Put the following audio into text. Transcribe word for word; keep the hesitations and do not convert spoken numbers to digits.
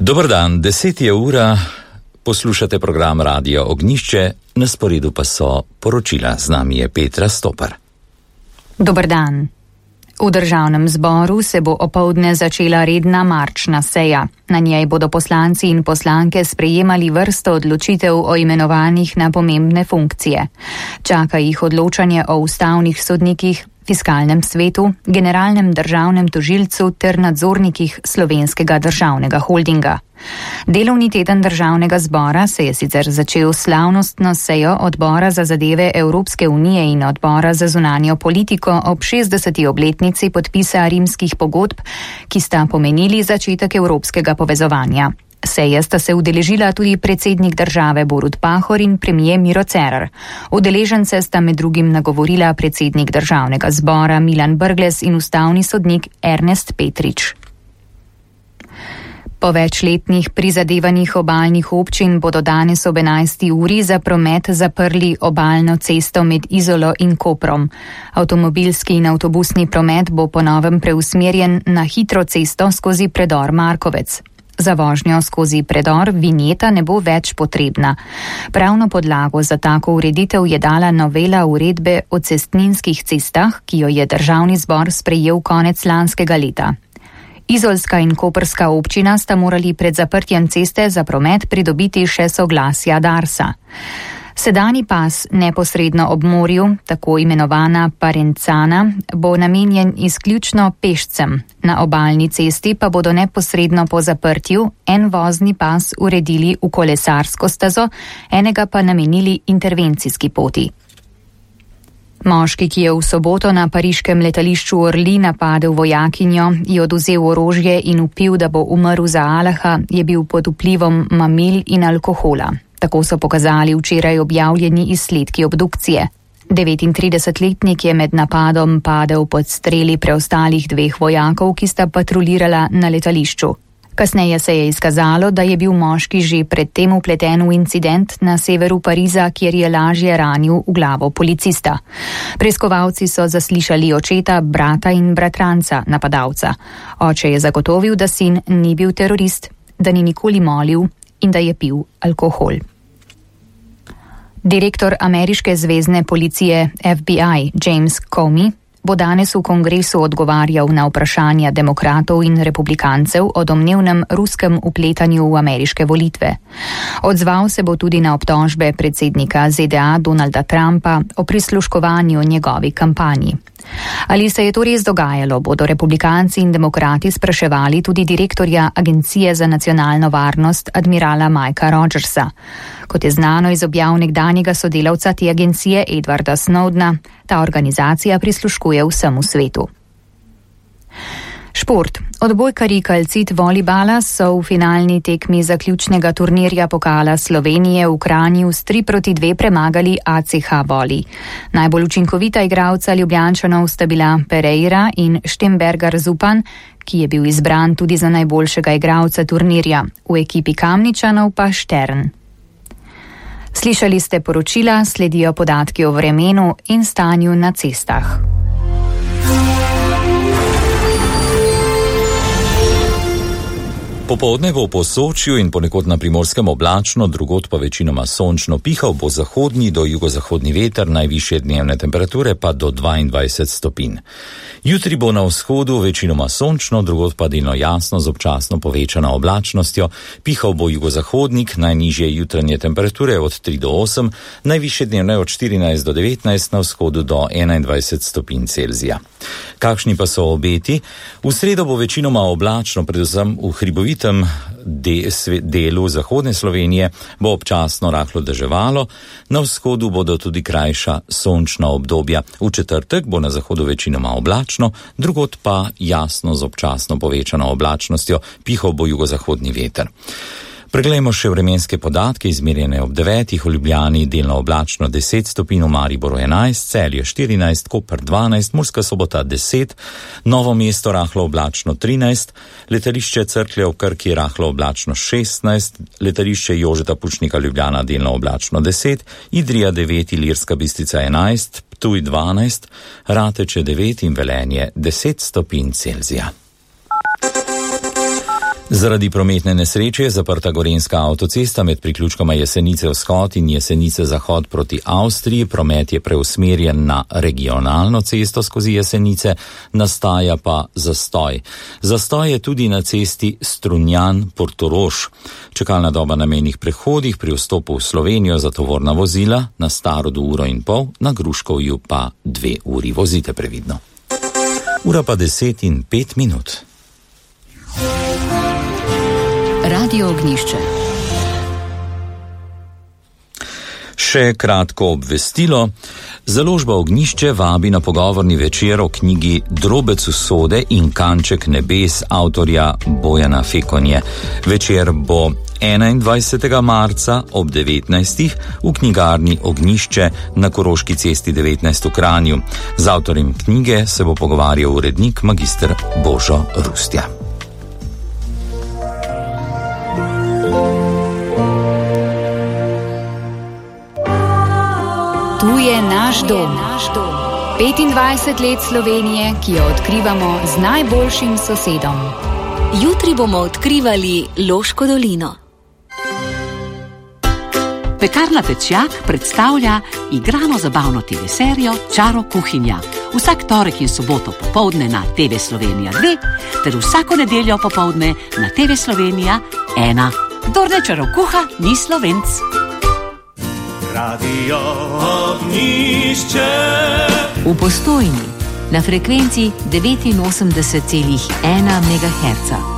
Dober dan, deset je ura, poslušate program Radio Ognjišče, na sporedu pa so poročila. Z nami je Petra Stopar. Dober dan. V državnem zboru se bo opoldne začela redna marčna seja. Na njej bodo poslanci in poslanke sprejemali vrsto odločitev o imenovanjih na pomembne funkcije. Čaka jih odločanje o ustavnih sodnikih, fiskalnem svetu, generalnem državnem tožilcu ter nadzornikih Slovenskega državnega holdinga. Delovni teden državnega zbora se je sicer začel slavnostno sejo odbora za zadeve Evropske unije in odbora za zunanjo politiko ob šestdeseti obletnici podpisa rimskih pogodb, ki sta pomenili začetek evropskega povezovanja. Seje sta se udeležila tudi predsednik države Borut Pahor in premier Miro Cerar. Udeležence sta med drugim nagovorila predsednik državnega zbora Milan Brglez in ustavni sodnik Ernest Petrič. Po večletnih prizadevanjih obalnih občin bodo danes ob enajsti uri za promet zaprli obalno cesto med Izolo in Koprom. Avtomobilski in avtobusni promet bo po novem preusmerjen na hitro cesto skozi predor Markovec. Za vožnjo skozi predor vinjeta ne bo več potrebna. Pravno podlago za tako ureditev je dala novela uredbe o cestninskih cestah, ki jo je državni zbor sprejel konec lanskega leta. Izolska in koprska občina sta morali pred zaprtjem ceste za promet pridobiti še soglasja Darsa. Sedani pas neposredno ob morju, tako imenovana Parencana, bo namenjen izključno pešcem. Na obalni cesti pa bodo neposredno po zaprtju en vozni pas uredili v kolesarsko stezo, enega pa namenili intervencijski poti. Moški, ki je v soboto na pariškem letališču Orly napadel vojakinjo, ji odvzel orožje in vpil, da bo umrl za Alaha, je bil pod vplivom mamil in alkohola. Tako so pokazali včeraj objavljeni izsledki obdukcije. devetintridesetletnik je med napadom padel pod streli preostalih dveh vojakov, ki sta patrulirala na letališču. Kasneje se je izkazalo, da je bil moški že predtem vpleten v incident na severu Pariza, kjer je lažje ranil v glavo policista. Preiskovalci so zaslišali očeta, brata in bratranca napadalca. Oče je zagotovil, da sin ni bil terorist, da ni nikoli molil in da je pil alkohol. Direktor ameriške zvezne policije F B I James Comey bo danes v kongresu odgovarjal na vprašanja demokratov in republikancev o domnevnem ruskem vpletanju v ameriške volitve. Odzval se bo tudi na obtožbe predsednika Z D A Donalda Trumpa o prisluškovanju njegovi kampanji. Ali se je to res dogajalo, bodo republikanci in demokrati spraševali tudi direktorja Agencije za nacionalno varnost admirala Mikea Rogersa. Kot je znano iz objav nekdanjega sodelavca te agencije Edwarda Snowdena, ta organizacija prisluškuje vsemu svetu. Šport. Odbojkarji Calcit volejbala so v finalni tekmi zaključnega turnirja pokala Slovenije v Kranju s tri proti dve premagali A C H Volej. Najbolj učinkovita igralca Ljubljančanov sta bila Pereira in Štembergar Zupan, ki je bil izbran tudi za najboljšega igralca turnirja, v ekipi Kamničanov pa Štern. Slišali ste poročila, sledijo podatki o vremenu in stanju na cestah. Popoldne bo po Sočiju in ponekod na Primorskem oblačno, drugod pa večinoma sončno, pihal bo zahodni do jugozahodni veter, najvišje dnevne temperature pa do dvaindvajset stopinj. Jutri bo na vzhodu večinoma sončno, drugod pa delno jasno z občasno povečano oblačnostjo, pihal bo jugozahodnik, najnižje jutranje temperature od tri do osem, najvišje dnevne od štirinajst do devetnajst, na vzhodu do enaindvajset stopinj Celzija. Kakšni pa so obeti? V sredo bo večinoma oblačno, predvsem v hribovitem de, delu zahodne Slovenije bo občasno rahlo deževalo, na vzhodu bodo tudi krajša sončna obdobja. V četrtek bo na zahodu večinoma oblačno, drugod pa jasno z občasno povečano oblačnostjo, pihal bo jugozahodni veter. Preglejmo še vremenske podatke, izmerjene ob devetih, v Ljubljani delno oblačno deset stopinj, v Mariboru enajst, Celje štirinajst, Koper dvanajst, Murska Sobota deset, Novo mesto rahlo oblačno trinajst, letališče Cerklje v Krki rahlo oblačno šestnajst, letališče Jožeta Pučnika Ljubljana delno oblačno deset, Idrija devet, Ilirska Bistrica enajst, Ptuj dvanajst, Rateče devet in Velenje deset stopinj Celzija. Zaradi prometne nesreče je zaprta gorenjska avtocesta med priključkoma Jesenice vzhod in Jesenice zahod proti Avstriji. Promet je preusmerjen na regionalno cesto skozi Jesenice, nastaja pa zastoj. Zastoj je tudi na cesti Strunjan-Portorož. Čakalna doba na mejnih prehodih pri vstopu v Slovenijo za tovorna vozila na Starodu uro in pol, na Gruškovju pa dve uri. Vozite previdno. Ura pa deset in pet minut. Radio Ognjišče. Še kratko obvestilo. Založba Ognjišče vabi na pogovorni večer o knjigi Drobec usode in kanček nebes avtorja Bojana Fekonje. Večer bo enaindvajsetega marca ob devetnajstih v knjigarni Ognjišče na Koroški cesti devetnajst v Kranju. Z avtorjem knjige se bo pogovarjal urednik magister Božo Rustja. Tu je naš dom. petindvajset let Slovenije, ki jo odkrivamo z najboljšim sosedom. Jutri bomo odkrivali Loško dolino. Pekarna Pečjak predstavlja igrano zabavno te ve serijo Čaro kuhinja. Vsak torek in soboto popoldne na te ve Slovenija dve, ter vsako nedeljo popoldne na te ve Slovenija ena. Kdor ne čaro kuha, ni Slovenc. Radio Ognjišče. V Postojni na frekvenci devetinosemdeset celih ena megaherca.